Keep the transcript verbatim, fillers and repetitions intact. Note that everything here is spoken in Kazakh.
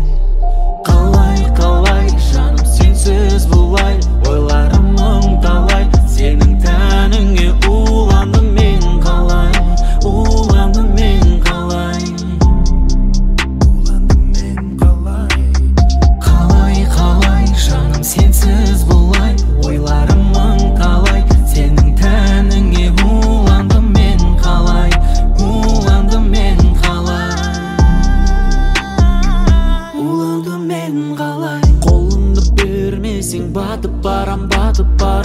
Қалай, қалай, жаным сенсіз бұлай, ойларым мың талай, сенің тәніңе уландым мен қалай, уландым мен қалай, уландым мен қалай. Қалай, қалай, жаным сенсіз бұлай, ойларым мың талай, сенің тәніңе уландым мен қалай, уландым мен қалай, уландым мен қалай. Қолымды бермесең батып барам, батып барам.